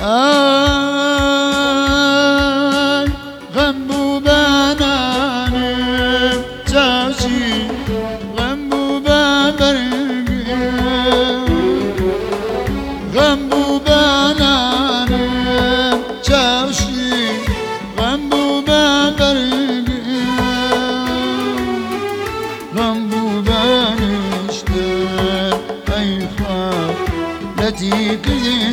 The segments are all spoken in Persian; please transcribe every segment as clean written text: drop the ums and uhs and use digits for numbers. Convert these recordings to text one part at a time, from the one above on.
آی غم بو بنانم چاوشی غم بو ببرگم غم بو بنانم چاوشی غم بو ببرگم غم بو بنشتن ای خواب لطیف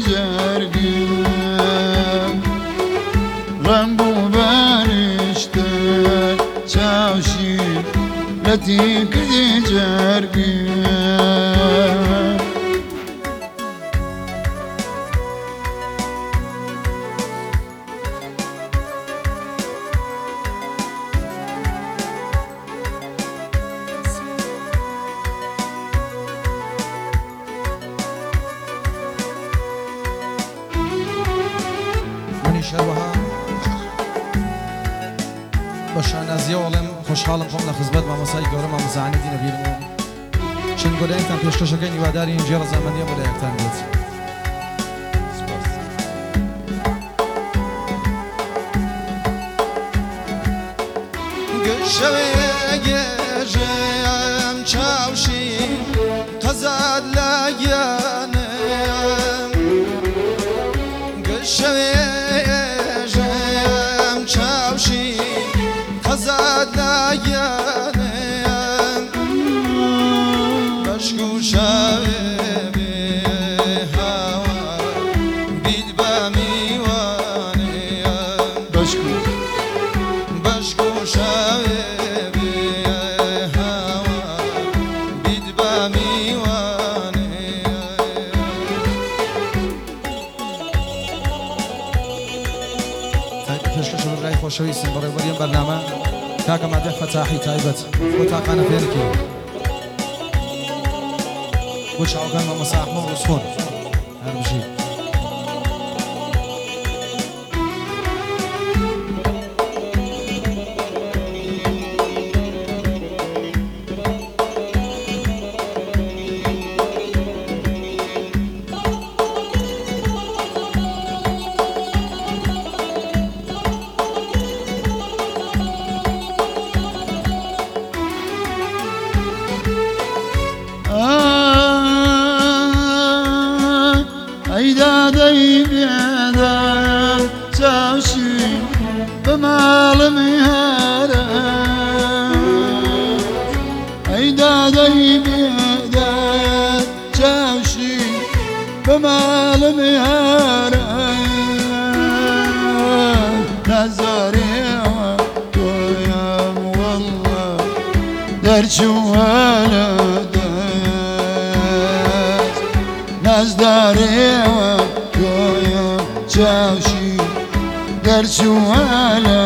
زرگم غم بو بنشتن چاوشی لطیف زرگم شەوەها بە شانازیە وەڵێم خۆشحاڵم خۆم لە خزمەت مامۆسای گەورە مامۆزانی دینە بیرمەوە چەند گۆرەیەکتان پێشکەشەکەی هیواداری ئینجێ ڕەزامەندیە بۆ لایەکتان بێت گەشەوێگێژەم چاوشی قەزاد لایەنم گەشەوێژەم چاوشی قەزاد لایەنم بەشک و شاوێ بێ هاوا بیت بە میوانەیەم بەشک و شاوێ خۆشەویستم بەڕێوەبەری بەرنامە کاکە مادەح فەتاحی تایبەت بۆ تاقانە فێرکی بۆ چاوەکان مامۆستا ئەحمەد ڕوسخۆن هەر بژی دادەی بێدایە چاوشی بە ماڵمی هارە ئەی دادەی بێدایە چاوشی بە ماڵمی هارە نازارێوە تۆیەم وەڵڵە دەرچووەلە نازدارێوە تۆیەم چاوشی دەرچووەلە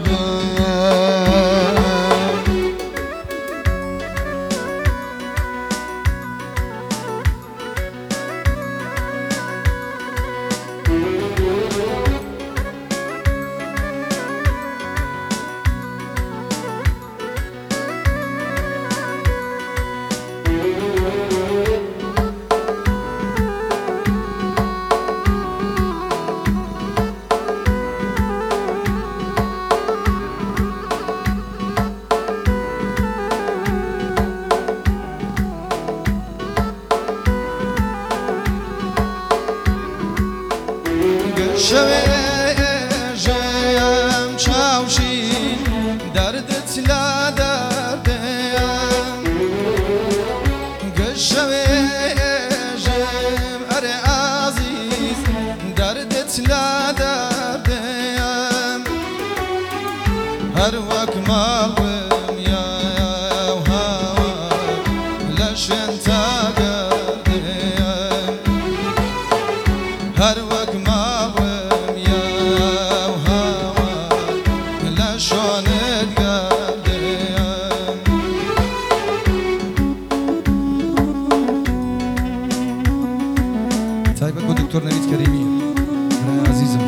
شەوێژەم چاوشی دەردت لا دەردەیەم گەشەوێژەم ئەرێ ئازیز دەردت لا دەردەیەم هەر وەک ماڵم یاو هاوا لە شوێن تاگەردەیەم هەر وەک تایبەت بۆ دکتۆر نەوید کەریمی عزیزم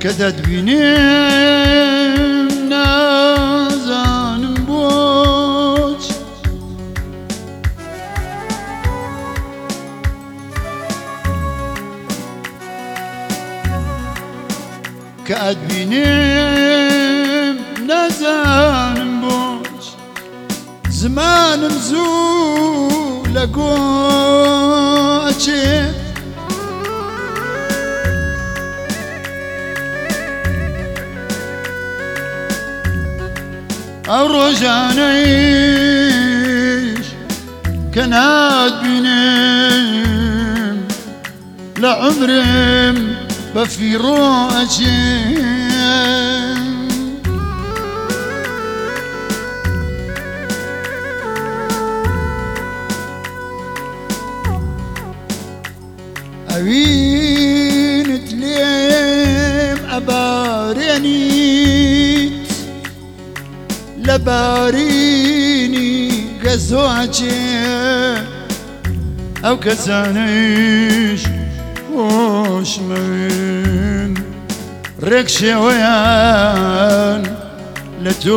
کە دەتبینم نازانم بۆچ کە ئەتبینم نازانم بۆچ زمانم زوو لە گۆچێت ئەو ڕۆژانەیش کە ناتبینم لە عمرم بە فیڕۆ ئەچێم ئەوینت لێم ئەبارێنیت لە بارینی گەزۆچێ ئەو کەسانەیش خۆشمەوێن ڕێک شێوەیان لە تۆ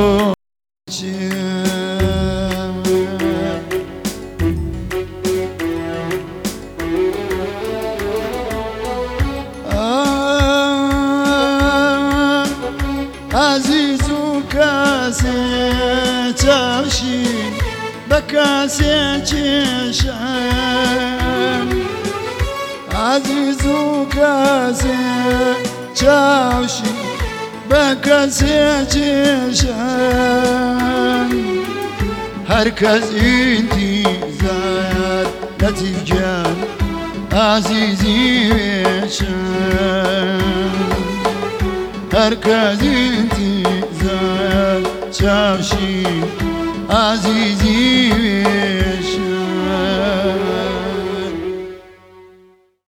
عزیز و کاسێ چاوشین بە کاسێ چێشان عزیز و کاسێ چاوشین بە کاسێ چێشان هەر کەس ئینتیزار لەتیفگیان عزیزی وێشان هەر کەس ئینتیزار چاوشین عزیزی وێ